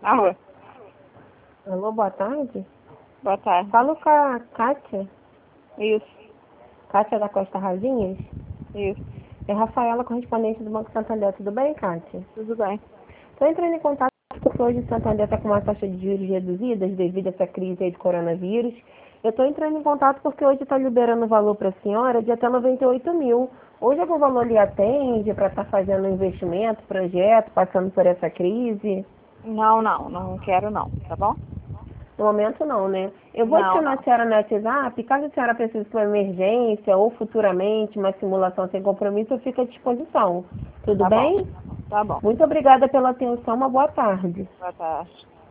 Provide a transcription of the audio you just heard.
Alô, Alô, boa tarde. boa tarde. Falo com a Kátia. Isso, Kátia da Costa Rasinhas. isso, É Rafaela, correspondente do Banco Santander. Tudo bem, Kátia? tudo bem. Estou entrando em contato porque hoje o Santander está com uma taxa de juros reduzidas devido a essa crise aí do coronavírus. Eu estou entrando em contato porque hoje está liberando o valor para a senhora de até 98 mil. Hoje algum valor lhe atende para estar fazendo um investimento, projeto, passando por essa crise? Não quero não, tá bom? No momento não, né? Eu vou Não, adicionar não. a senhora no WhatsApp, caso a senhora precise de uma emergência ou futuramente uma simulação sem compromisso, eu fico à disposição. Tudo Tá bom, bem? tá bom. Muito obrigada pela atenção, uma boa tarde. Boa tarde.